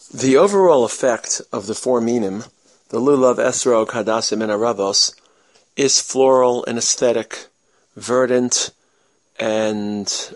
The overall effect of the four minim, the lulav, esrog, hadassim, and aravos, is floral and aesthetic, verdant, and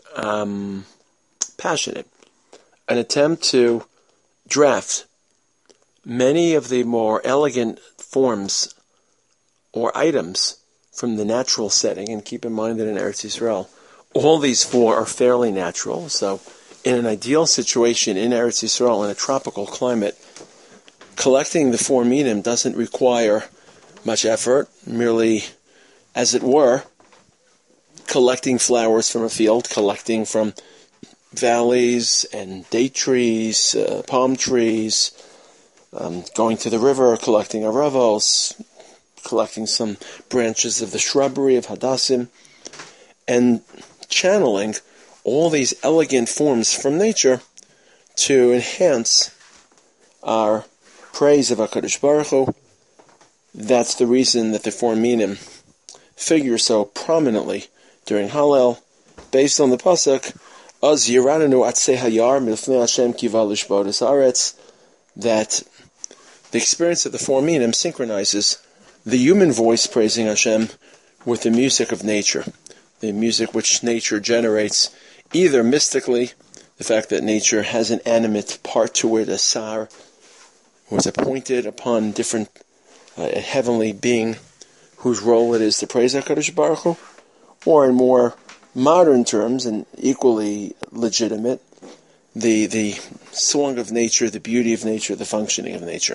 passionate. An attempt to draft many of the more elegant forms or items from the natural setting, and keep in mind that in Eretz Yisrael, all these four are fairly natural. So in an ideal situation in Eretz Yisrael, in a tropical climate, collecting the four minim doesn't require much effort, merely, as it were, collecting flowers from a field, collecting from valleys and date trees, palm trees, going to the river, collecting aravos, collecting some branches of the shrubbery of hadassim, and channeling all these elegant forms from nature to enhance our praise of HaKadosh Baruch Hu. That's the reason that the four minim figure so prominently during Hallel, based on the pasuk, Az Yirananu Atzei Hayar Milfnei Hashem Kiva Lishbodes Aretz, that the experience of the four minim synchronizes the human voice praising Hashem with the music of nature, the music which nature generates, either mystically, the fact that nature has an animate part to it, a sar, was appointed upon different a heavenly being whose role it is to praise HaKadosh Baruch Hu, or in more modern terms and equally legitimate, the song of nature, the beauty of nature, the functioning of nature.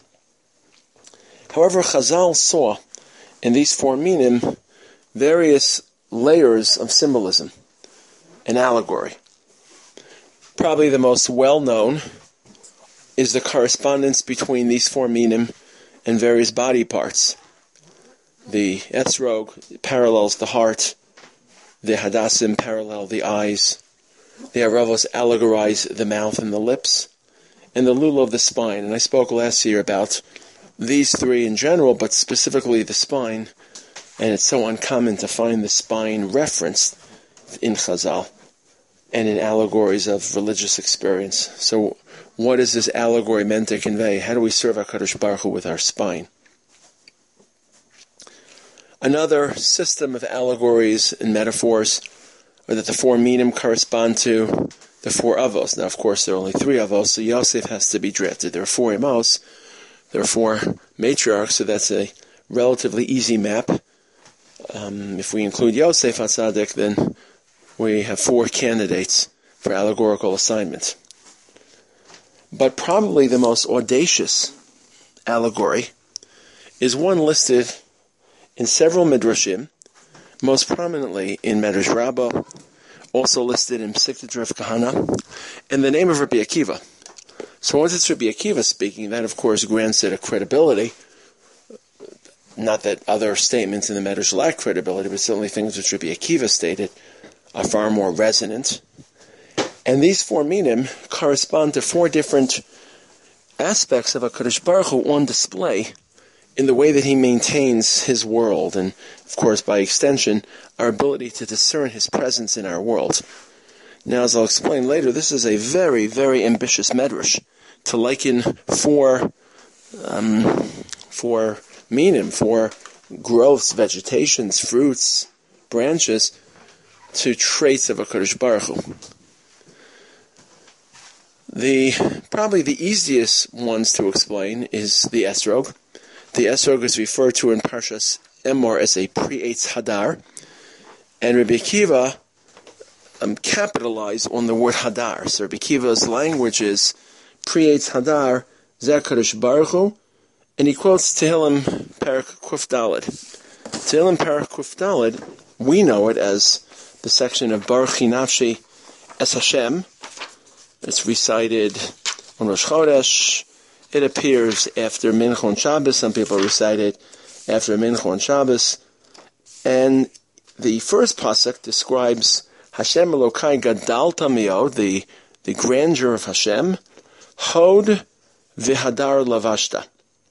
However, Chazal saw in these four minim various layers of symbolism and allegory. Probably the most well-known is the correspondence between these four minim and various body parts. The esrog parallels the heart, the hadassim parallel the eyes, the aravos allegorize the mouth and the lips, and the lulav the spine. And I spoke last year about these three in general, but specifically the spine, and it's so uncommon to find the spine referenced in Chazal and in allegories of religious experience. So what is this allegory meant to convey? How do we serve HaKadosh Baruch Hu with our spine? Another system of allegories and metaphors are that the four minim correspond to the four avos. Now, of course, there are only three avos, so Yosef has to be drafted. There are four amos, there are four matriarchs, so that's a relatively easy map. If we include Yosef HaTzadik, then we have four candidates for allegorical assignment. But probably the most audacious allegory is one listed in several midrashim, most prominently in Medrash Rabbah, also listed in Psikta Rav Kahana, in the name of Rabbi Akiva. So once it's Rabbi Akiva speaking, that of course grants it a credibility. Not that other statements in the Medrash lack credibility, but certainly things which Rabbi Akiva stated are far more resonant. And these four minim correspond to four different aspects of HaKadosh Baruch Hu on display in the way that he maintains his world, and of course by extension our ability to discern his presence in our world. Now, as I'll explain later, this is a very, very ambitious medrash to liken four minim, four growths, vegetations, fruits, branches, to traits of HaKadosh Baruch Hu. Probably the easiest ones to explain is the esrog. The esrog is referred to in Parshas Emor as a pre-Eitz Hadar, and Rabbi Akiva capitalized on the word Hadar. So Rabbi Akiva's language is pre-Eitz Hadar, Zeh HaKadosh Baruch Hu, and he quotes Tehillim Perek Kuf Daled. Tehillim Perek Kuf Daled, we know it as the section of Baruch Nafshi Es Hashem. It's recited on Rosh Chodesh. It appears after Mincha on Shabbos. Some people recite it after Mincha on Shabbos. And the first pasuk describes Hashem Elokai Gadal Tamiyod, the grandeur of Hashem, Hod V'Hadar Lavashta.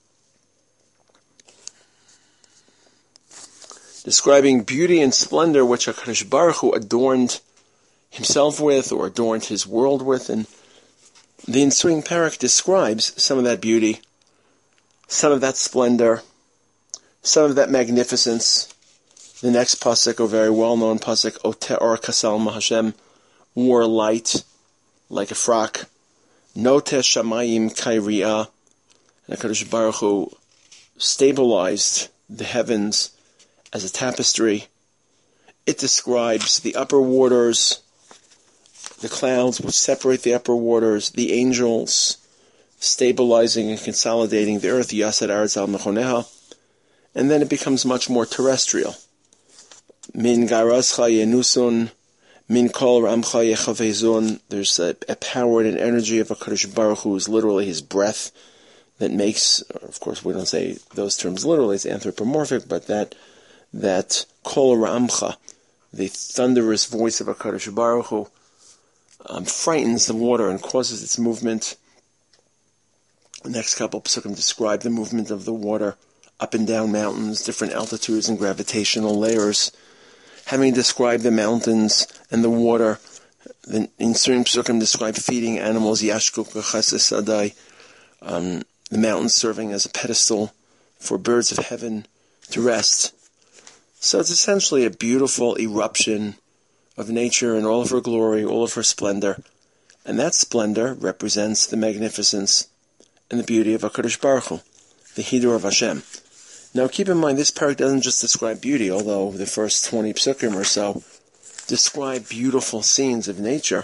Describing beauty and splendor which HaKadosh Baruch Hu adorned himself with, or adorned his world with. And The ensuing parak describes some of that beauty, some of that splendor, some of that magnificence. The next pasuk, a very well-known pasuk, Ote'or Kasalma Hashem, wore light like a frock. Note Shamayim Kairi'ah, and HaKadosh Baruch Hu stabilized the heavens as a tapestry. It describes the upper waters, the clouds which separate the upper waters, the angels stabilizing and consolidating the earth, Yasad Aretz al Mechoneha, and then it becomes much more terrestrial. Min Garazcha Yenusun, Min Kol Ramcha Yechavezun. There's a power and an energy of HaKadosh Baruch Hu, is literally his breath, that makes, of course we don't say those terms literally, it's anthropomorphic, but that Kol Ramcha, the thunderous voice of HaKadosh Baruch Hu, frightens the water and causes its movement. The next couple psukim describe the movement of the water up and down mountains, different altitudes and gravitational layers. Having described the mountains and the water, the ensuing psukim describe feeding animals, Yashkuk Chesed Sadai, the mountains serving as a pedestal for birds of heaven to rest. So it's essentially a beautiful eruption of nature in all of her glory, all of her splendor. And that splendor represents the magnificence and the beauty of HaKadosh Baruch Hu, the Hidur of Hashem. Now keep in mind, this parak doesn't just describe beauty, although the first 20 psukim or so describe beautiful scenes of nature.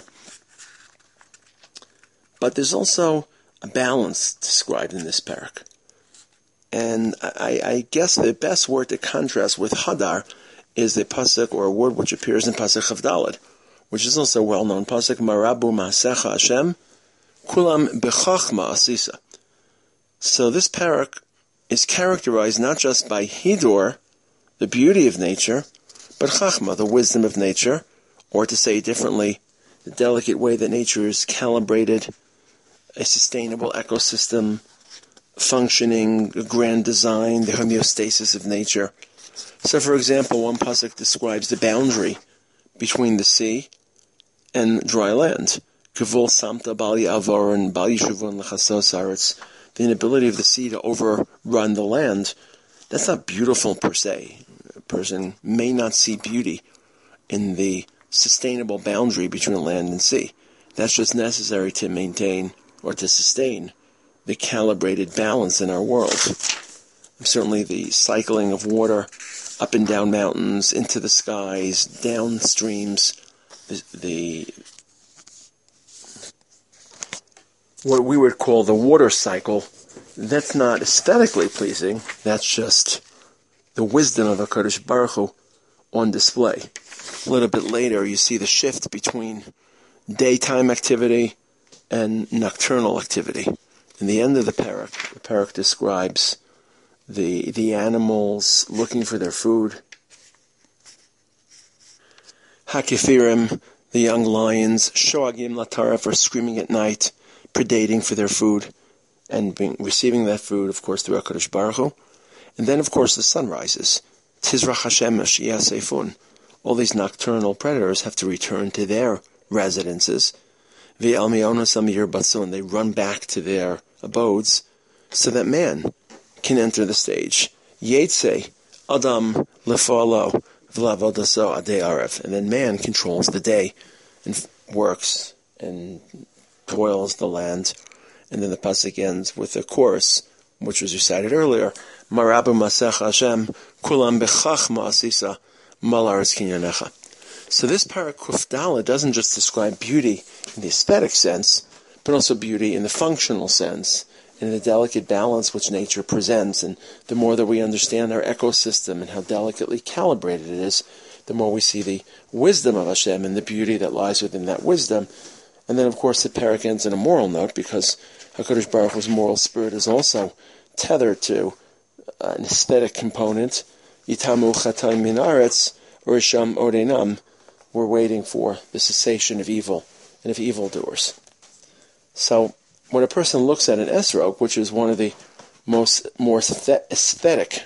But there's also a balance described in this parak. And I guess the best word to contrast with Hadar is the pasuk, or a word which appears in pasuk Chavdalad, which is also a well-known pasuk, Marabu Ma'asecha Hashem, Kulam Bechachma Asisa. So this parak is characterized not just by Hidur, the beauty of nature, but Chachma, the wisdom of nature, or to say differently, the delicate way that nature is calibrated, a sustainable ecosystem, functioning, a grand design, the homeostasis of nature. So, for example, one pasuk describes the boundary between the sea and dry land. Kavol samta bali avaron bali shuvon lechasos aretz. The inability of the sea to overrun the land. That's not beautiful per se. A person may not see beauty in the sustainable boundary between land and sea. That's just necessary to maintain or to sustain the calibrated balance in our world. Certainly the cycling of water up and down mountains, into the skies, down streams, what we would call the water cycle, that's not aesthetically pleasing. That's just the wisdom of HaKadosh Baruch Hu on display. A little bit later, you see the shift between daytime activity and nocturnal activity. In the end of the parak describes the animals looking for their food. Hakefirim, the young lions, Shoagim Lataref, are screaming at night, predating for their food, and receiving that food, of course, through HaKadosh Baruch Hu. And then, of course, the sun rises. Tizrach Hashem Yasefun. All these nocturnal predators have to return to their residences. Ve'al Me'ona Samir Batsun. They run back to their abodes so that man can enter the stage. Yetze Adam Lefalo V'lavodaso Adei Arev. And then man controls the day and works and toils the land. And then the pasuk ends with a chorus, which was recited earlier. Marabu Masech Hashem Kulam Bechachma Asisa Malaris Kinyanecha. So this parak Kufdala doesn't just describe beauty in the aesthetic sense, but also beauty in the functional sense, in the delicate balance which nature presents. And the more that we understand our ecosystem and how delicately calibrated it is, the more we see the wisdom of Hashem and the beauty that lies within that wisdom. And then, of course, the parak ends in a moral note, because HaKadosh Baruch Hu's moral spirit is also tethered to an aesthetic component. Yitamu Chatay Min Aretz Risham Odenam. We're waiting for the cessation of evil and of evildoers. So, when a person looks at an esrog, which is one of the more aesthetic,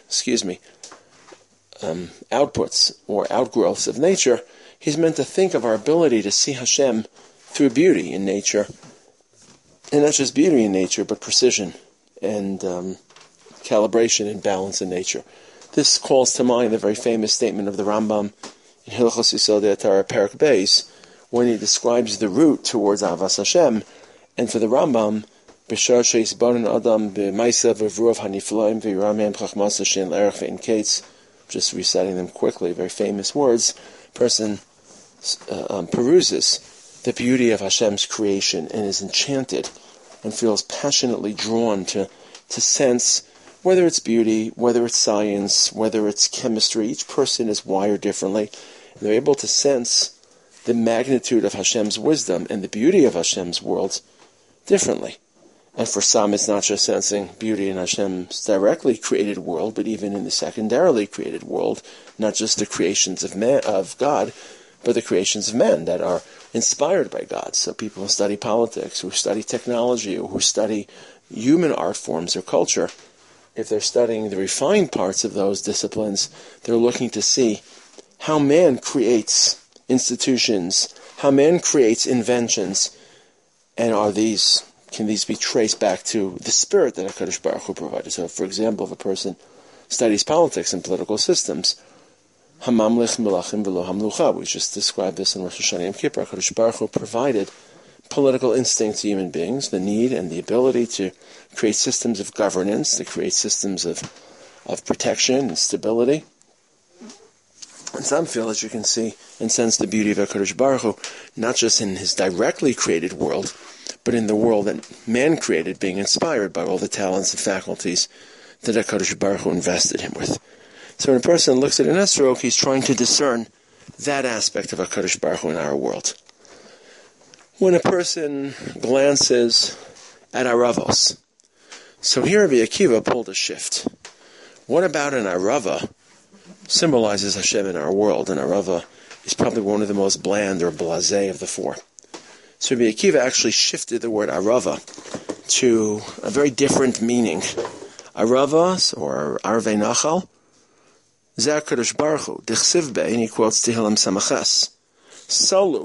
outputs or outgrowths of nature, he's meant to think of our ability to see Hashem through beauty in nature, And not just beauty in nature, but precision and calibration and balance in nature. This calls to mind the very famous statement of the Rambam in Hilchos Yesodei Torah Perek Beis, when he describes the route towards Avas Hashem. And for the Rambam, B'shar she'isbaron adam b'maisav v'ruav haniflaim v'yiramem chachmas she'en l'erech ve'en kates. Just reciting them quickly, very famous words. Person peruses the beauty of Hashem's creation and is enchanted and feels passionately drawn to sense whether it's beauty, whether it's science, whether it's chemistry. Each person is wired differently. And they're able to sense the magnitude of Hashem's wisdom and the beauty of Hashem's world differently. And for some, it's not just sensing beauty in Hashem's directly created world, but even in the secondarily created world, not just the creations of God, but the creations of men that are inspired by God. So people who study politics, who study technology, or who study human art forms or culture, if they're studying the refined parts of those disciplines, they're looking to see how man creates institutions, how man creates inventions, and can these be traced back to the spirit that HaKadosh Baruch Hu provided? So, for example, if a person studies politics and political systems, Hamamlich Melachim V'lo Hamlucha, we just described this in Rosh Hashanah Yom Kippur. HaKadosh Baruch Hu provided political instinct to human beings, the need and the ability to create systems of governance, to create systems of protection and stability. And some feel, as you can see and sense, the beauty of HaKadosh Baruch Hu, not just in his directly created world, but in the world that man created, being inspired by all the talents and faculties that HaKadosh Baruch Hu invested him with. So when a person looks at an esrog, he's trying to discern that aspect of HaKadosh Baruch Hu in our world. When a person glances at Aravos, so here Rabbi Akiva pulled a shift. What about an Arava symbolizes Hashem in our world, and Arava is probably one of the most bland or blasé of the four. So Rabbi Akiva actually shifted the word Arava to a very different meaning. Aravas, or Arvei Nachal, Zeh HaKadosh Baruch Hu, Dichsiv Bei, and he quotes Tehillim Samachas. Solu,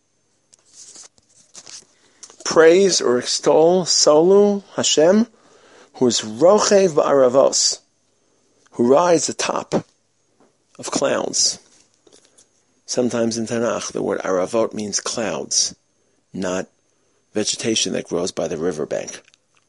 praise or extol Solu, Hashem, who is Rochev Ba'aravos, who rides atop of clouds. Sometimes in Tanakh, the word Aravot means clouds, not vegetation that grows by the riverbank.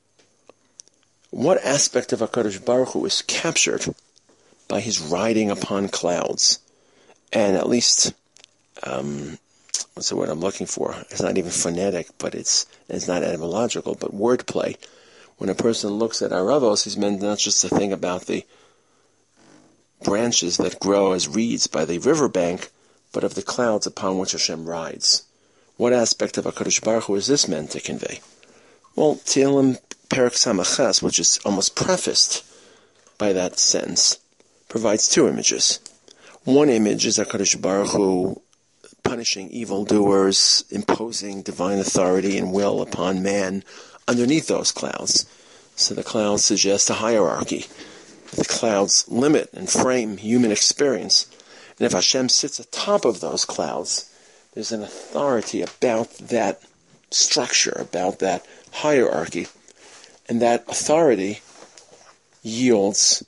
What aspect of HaKadosh Baruch Hu is captured by his riding upon clouds? And at least, what's the word I'm looking for? It's not even phonetic, but it's not etymological, but wordplay. When a person looks at Aravos, he's meant not just to think about the branches that grow as reeds by the riverbank, but of the clouds upon which Hashem rides. What aspect of HaKadosh Baruch Hu is this meant to convey? Well, Tehillim Perek Samachas, which is almost prefaced by that sentence, provides two images. One image is HaKadosh Baruch Hu punishing evildoers, imposing divine authority and will upon man underneath those clouds. So the clouds suggest a hierarchy. The clouds limit and frame human experience. And if Hashem sits atop of those clouds, there's an authority about that structure, about that hierarchy. And that authority yields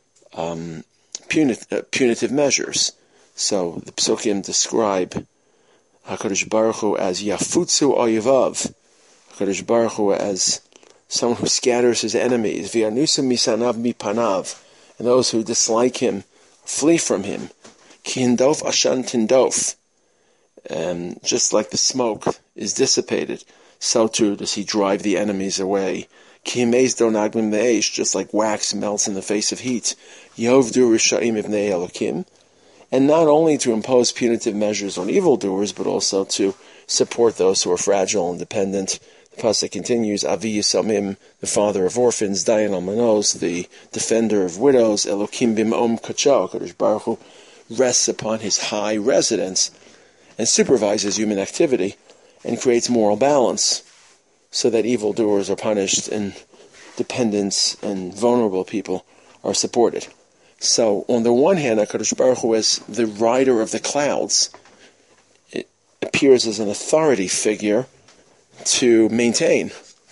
punitive measures. So the Psukim describe HaKadosh Baruch Hu as Yafutzu Oyevav, HaKadosh Baruch Hu as someone who scatters his enemies, V'yanusim misanav mipanav, and those who dislike him flee from him. Ki hindof ashan tindof, just like the smoke is dissipated, so too does he drive the enemies away. Ki himeiz do nagmim me'esh, just like wax melts in the face of heat. Yovdu risha'im ibnei Elokim, and not only to impose punitive measures on evildoers, but also to support those who are fragile and dependent. The pasuk continues, Avi Yisamim, the father of orphans, Dayan Almanos, the defender of widows, Elokim bim'om kacho, HaKadosh Baruch Hu rests upon his high residence and supervises human activity and creates moral balance so that evildoers are punished and dependents and vulnerable people are supported. So, on the one hand, HaKadosh Baruch Hu, as the rider of the clouds, it appears as an authority figure to maintain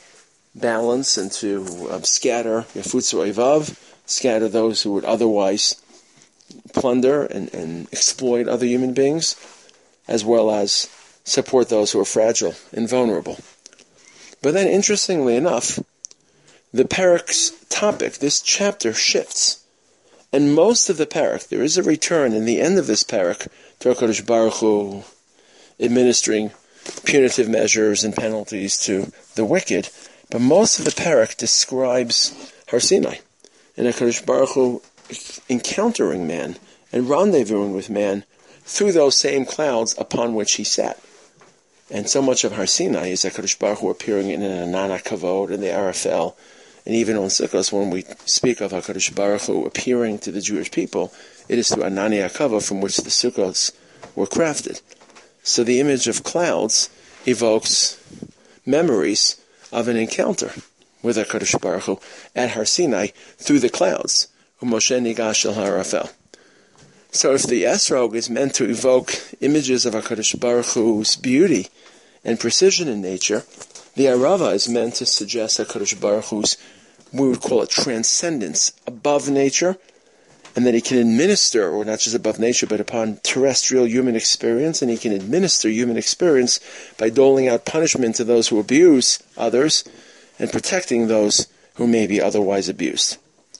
balance and to scatter Yafutzu Oivav, scatter those who would otherwise plunder and exploit other human beings, as well as support those who are fragile and vulnerable. But then, interestingly enough, the parak's topic, this chapter, shifts. And most of the parak, there is a return in the end of this parak to HaKadosh Baruch Hu administering punitive measures and penalties to the wicked, but most of the parak describes Har Sinai, and HaKadosh Baruch Hu encountering man and rendezvousing with man through those same clouds upon which he sat. And so much of Har Sinai is HaKadosh Baruch Hu appearing in an Anana Kavod and the Arafel, and even on Sukkot, when we speak of HaKadosh Baruch Hu appearing to the Jewish people, it is through Anani Akava from which the Sukkot were crafted. So the image of clouds evokes memories of an encounter with HaKadosh Baruch Hu at Har Sinai through the clouds. Moshe Nigash El Harafel. So if the Esrog is meant to evoke images of HaKadosh Baruch Hu's beauty and precision in nature, the Arava is meant to suggest HaKadosh Baruch Hu's, we would call it transcendence, above nature, and that he can administer, or not just above nature, but upon terrestrial human experience, and he can administer human experience by doling out punishment to those who abuse others and protecting those who may be otherwise abused.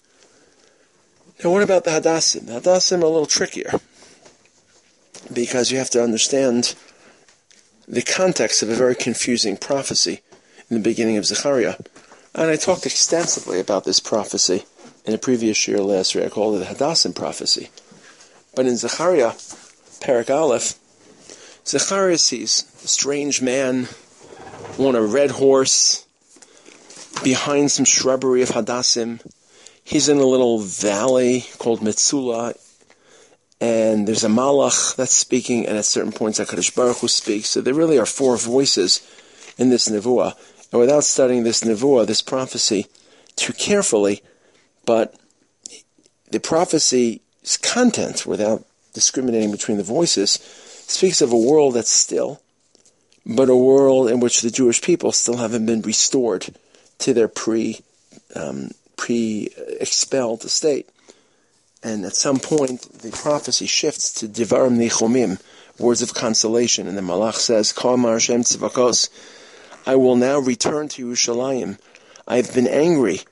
Now, what about the Hadassim? The Hadassim are a little trickier, because you have to understand the context of a very confusing prophecy in the beginning of Zechariah. And I talked extensively about this prophecy in a previous year last year. I called it the Hadassim prophecy. But in Zechariah, Parak Aleph, Zechariah sees a strange man on a red horse behind some shrubbery of Hadassim. He's in a little valley called Metzula, and there's a Malach that's speaking, and at certain points HaKadosh Baruch Hu speaks. So there really are four voices in this Nevuah. And without studying this Nevuah, this prophecy, too carefully, but the prophecy's content, without discriminating between the voices, speaks of a world that's still, but a world in which the Jewish people still haven't been restored to their pre-expelled state. And at some point, the prophecy shifts to Divarim Nichomim, words of consolation, and the Malach says, Kol Amar Hashem Tzivakos, I will now return to Yerushalayim. I've been angry,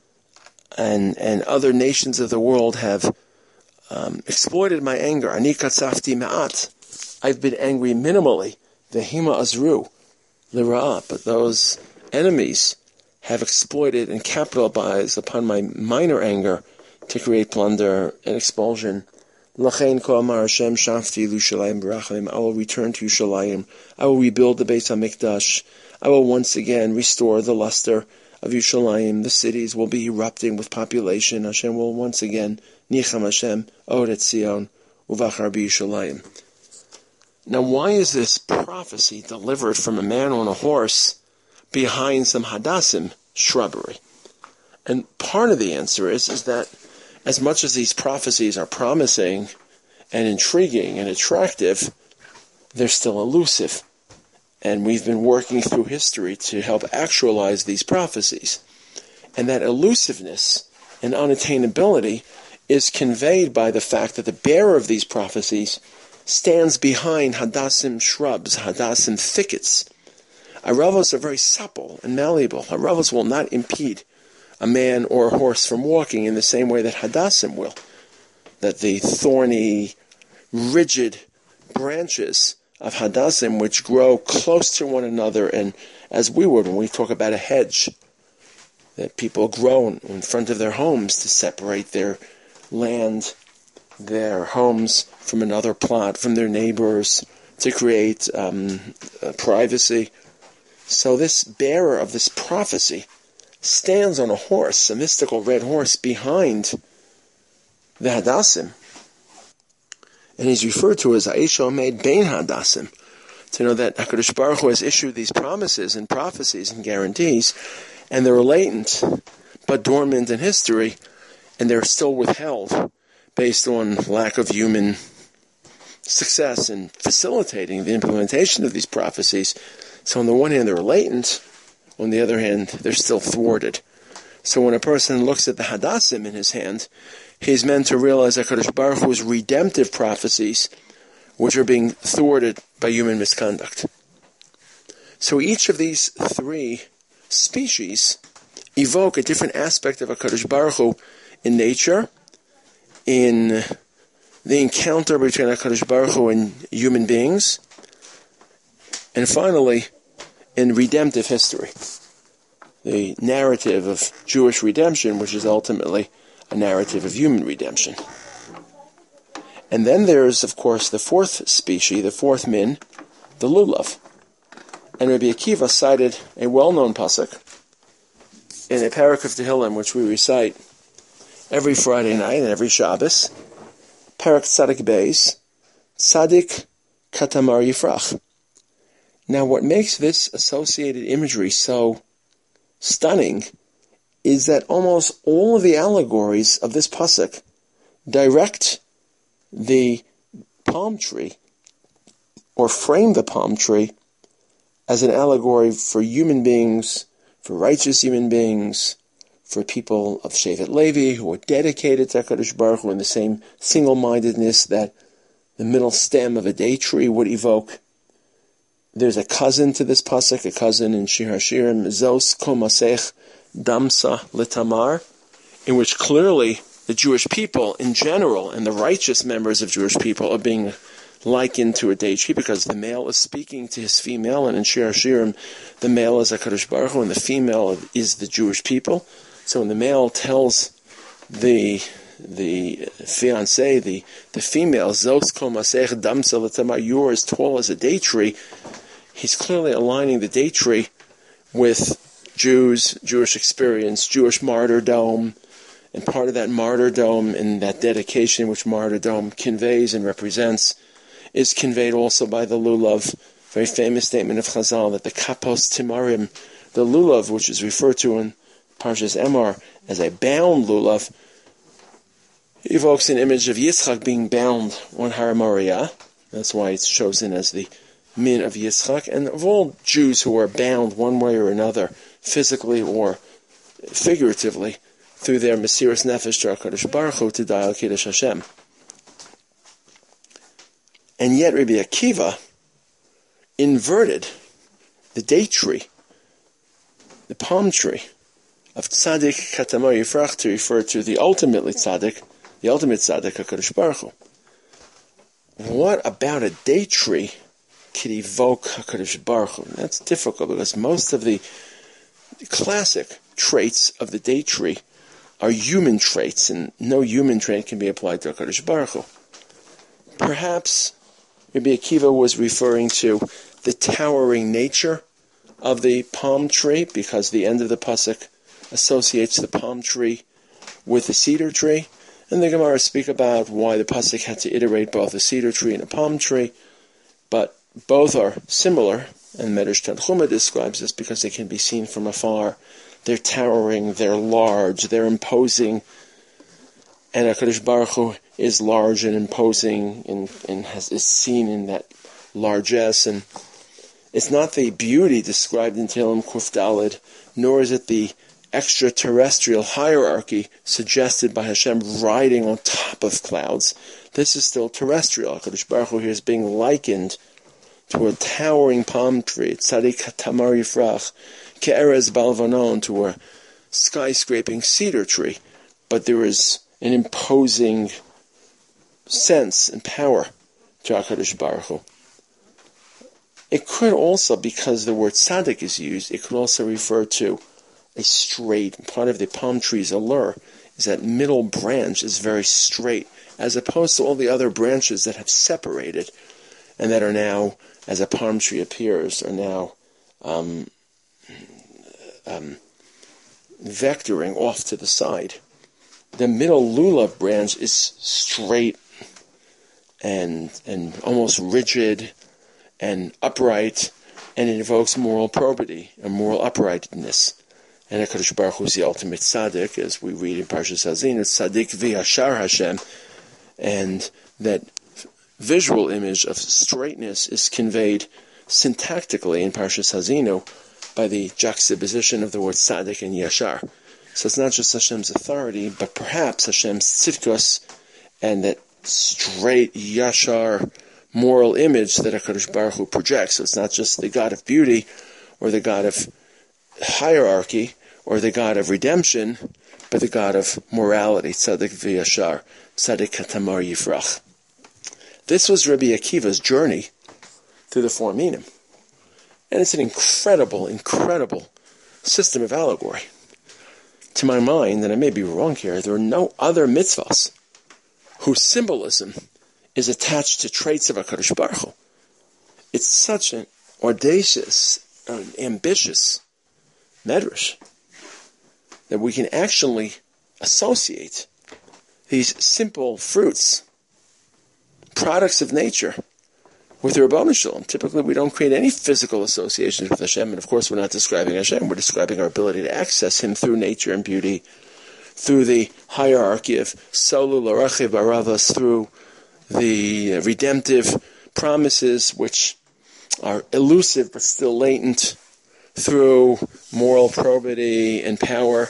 and other nations of the world have exploited my anger. Ani katzafti ma'at. I've been angry minimally. Vehima azru l'ra'ah. But those enemies have exploited and capitalized upon my minor anger to create plunder and expulsion. Lachein ko amar Hashem shafti Yerushalayim b'rachim. I will return to Yerushalayim. I will rebuild the Beis HaMikdash. I will once again restore the luster of Yerushalayim. The cities will be erupting with population. Hashem will once again, Nicham Hashem, Od et Zion, Uvachar b'Yerushalayim. Now, why is this prophecy delivered from a man on a horse behind some Hadassim shrubbery? And part of the answer is that as much as these prophecies are promising and intriguing and attractive, they're still elusive. And we've been working through history to help actualize these prophecies. And that elusiveness and unattainability is conveyed by the fact that the bearer of these prophecies stands behind Hadassim shrubs, Hadassim thickets. Aravos are very supple and malleable. Aravos will not impede a man or a horse from walking in the same way that Hadassim will. That the thorny, rigid branches of Hadassim, which grow close to one another, and as we would when we talk about a hedge, that people grow in front of their homes to separate their land, their homes from another plot, from their neighbors, to create privacy. So this bearer of this prophecy stands on a horse, a mystical red horse, behind the Hadassim. And he's referred to as Aisha Omed Bein Hadassim, to know that HaKadosh Baruch Hu has issued these promises and prophecies and guarantees, and they're latent, but dormant in history, and they're still withheld based on lack of human success in facilitating the implementation of these prophecies. So on the one hand, they're latent. On the other hand, they're still thwarted. So when a person looks at the Hadassim in his hand, he's meant to realize that HaKadosh Baruch Hu's redemptive prophecies, which are being thwarted by human misconduct. So each of these three species evoke a different aspect of HaKadosh Baruch Hu in nature, in the encounter between HaKadosh Baruch Hu and human beings, and finally, in redemptive history. The narrative of Jewish redemption, which is ultimately a narrative of human redemption. And then there's, of course, the fourth species, the fourth min, the lulav. And Rabbi Akiva cited a well-known pasuk in a parak of Tehillim, which we recite every Friday night and every Shabbos, parak Tzadik Beis, Tzadik Katamar Yifrach. Now, what makes this associated imagery so stunning is that almost all of the allegories of this pasuk direct the palm tree or frame the palm tree as an allegory for human beings, for righteous human beings, for people of Shevet Levi who are dedicated to HaKadosh Baruch Hu in the same single-mindedness that the middle stem of a day tree would evoke. There's a cousin to this pasuk, a cousin in Shir HaShirim, Zos Komasech Damsa Litamar, in which clearly the Jewish people in general and the righteous members of Jewish people are being likened to a day tree because the male is speaking to his female, and in Shir HaShirim, the male is HaKadosh Baruch Hu and the female is the Jewish people. So when the male tells the fiancé, the female, Zos Komasech Damsa Litamar, you are as tall as a day tree, he's clearly aligning the day tree with Jews, Jewish experience, Jewish martyrdom, and part of that martyrdom and that dedication which martyrdom conveys and represents is conveyed also by the lulav. Very famous statement of Chazal that the kapos timarim, the lulav, which is referred to in Parshas Emor as a bound lulav, evokes an image of Yitzchak being bound on Har Moriah. That's why it's chosen as the min of Yitzchak, and of all Jews who are bound one way or another, physically or figuratively, through their Mesiras Nefesh to HaKadosh Baruch Hu to die al Kiddush Hashem. And yet Rabbi Akiva inverted the date tree, the palm tree, of Tzadik Katamar Yifrach to refer to the ultimate tzaddik, HaKadosh Baruch Hu. What about a date tree could evoke HaKadosh Baruch Hu? That's difficult because most of the classic traits of the date tree are human traits, and no human trait can be applied to HaKadosh Baruch Hu. Perhaps Rabbi Akiva was referring to the towering nature of the palm tree, because the end of the pasuk associates the palm tree with the cedar tree, and the Gemara speak about why the pasuk had to iterate both a cedar tree and a palm tree, but both are similar, and Medrash Tanchuma describes this because they can be seen from afar. They're towering, they're large, they're imposing, and HaKadosh Baruch Hu is large and imposing and is seen in that largesse. And it's not the beauty described in Tehillim Kuf Daled, nor is it the extraterrestrial hierarchy suggested by Hashem riding on top of clouds. This is still terrestrial. HaKadosh Baruch Hu here is being likened to a towering palm tree, Tzadik Tamar Yifrach, Ke'erez Balvanon, to a skyscraping cedar tree. But there is an imposing sense and power to HaKadosh Baruch Hu. It could also, because the word tzaddik is used, it could also refer to a straight. Part of the palm tree's allure is that middle branch is very straight, as opposed to all the other branches that have separated and that are now, as a palm tree appears, are now vectoring off to the side. The middle lulav branch is straight and almost rigid and upright, and it evokes moral probity and moral uprightness. And HaKadosh Baruch Hu is the ultimate tzaddik, as we read in Parshas Hazinu, tzaddik v'yashar Hashem, and that visual image of straightness is conveyed syntactically in Parshas Hazinu by the juxtaposition of the word tzaddik and yashar. So it's not just Hashem's authority, but perhaps Hashem's tzidkus and that straight yashar moral image that HaKadosh Baruch Hu projects. So it's not just the God of beauty or the God of hierarchy or the God of redemption, but the God of morality, tzaddik v'yashar, tzaddik katamar yifrach. This was Rabbi Akiva's journey through the four minim. And it's an incredible, incredible system of allegory. To my mind, and I may be wrong here, there are no other mitzvahs whose symbolism is attached to traits of HaKadosh Baruch Hu. It's such an audacious, ambitious medrash that we can actually associate these simple fruits, products of nature, with the Ribbono Shel Olam. Typically, we don't create any physical associations with Hashem, and of course, we're not describing Hashem. We're describing our ability to access Him through nature and beauty, through the hierarchy of Solu L'Rachiv Baravas, through the redemptive promises, which are elusive but still latent, through moral probity and power.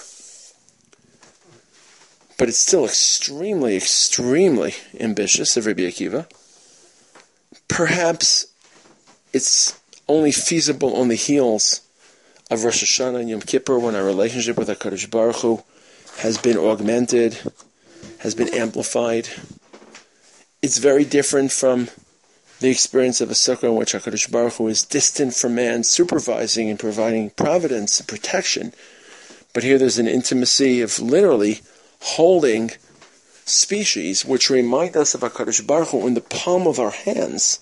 But it's still extremely, extremely ambitious of Rabbi Akiva. Perhaps it's only feasible on the heels of Rosh Hashanah and Yom Kippur, when our relationship with HaKadosh Baruch Hu has been augmented, has been amplified. It's very different from the experience of a sukkah in which HaKadosh Baruch Hu is distant from man, supervising and providing providence and protection. But here there's an intimacy of literally holding species which remind us of HaKadosh Baruch Hu in the palm of our hands.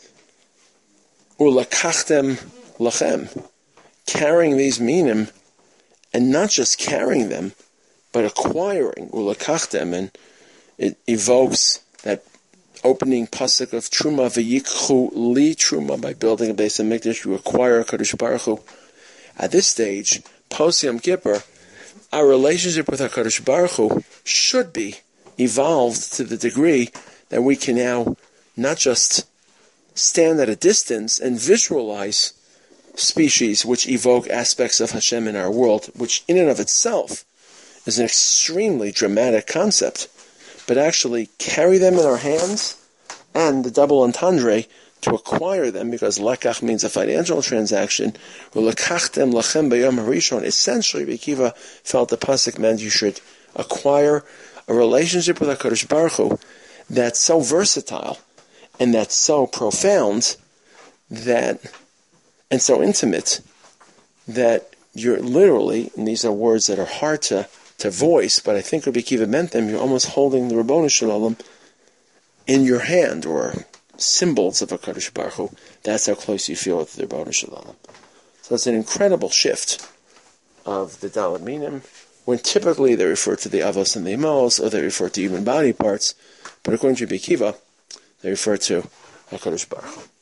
Ulakachtem lachem. Carrying these minim, and not just carrying them, but acquiring ulakachtem, and it evokes that opening pasuk of Truma, v'yikchu li Truma, by building a Beis HaMikdash, you acquire HaKadosh Baruch Hu. At this stage, post Yom Kippur, our relationship with HaKadosh Baruch Hu should be evolved to the degree that we can now not just stand at a distance and visualize species which evoke aspects of Hashem in our world, which in and of itself is an extremely dramatic concept, but actually carry them in our hands, and the double entendre, to acquire them, because lekach means a financial transaction. Ulakachtem lachem b'yom harishon. Essentially, Rabbi Akiva felt the pasuk meant you should acquire a relationship with HaKadosh Baruch Hu that's so versatile and that's so profound that, and so intimate, that you're literally, and these are words that are hard to voice, but I think Rabbi Akiva meant them, you're almost holding the Ribbono Shel Olam in your hand, or symbols of HaKadosh Baruch Hu. That's how close you feel with the Ribbono Shel Olam. So it's an incredible shift of the Dalet Minim, when typically they refer to the Avos and the Emos, or they refer to human body parts, but according to Rabbi Akiva, they refer to HaKadosh Baruch Hu.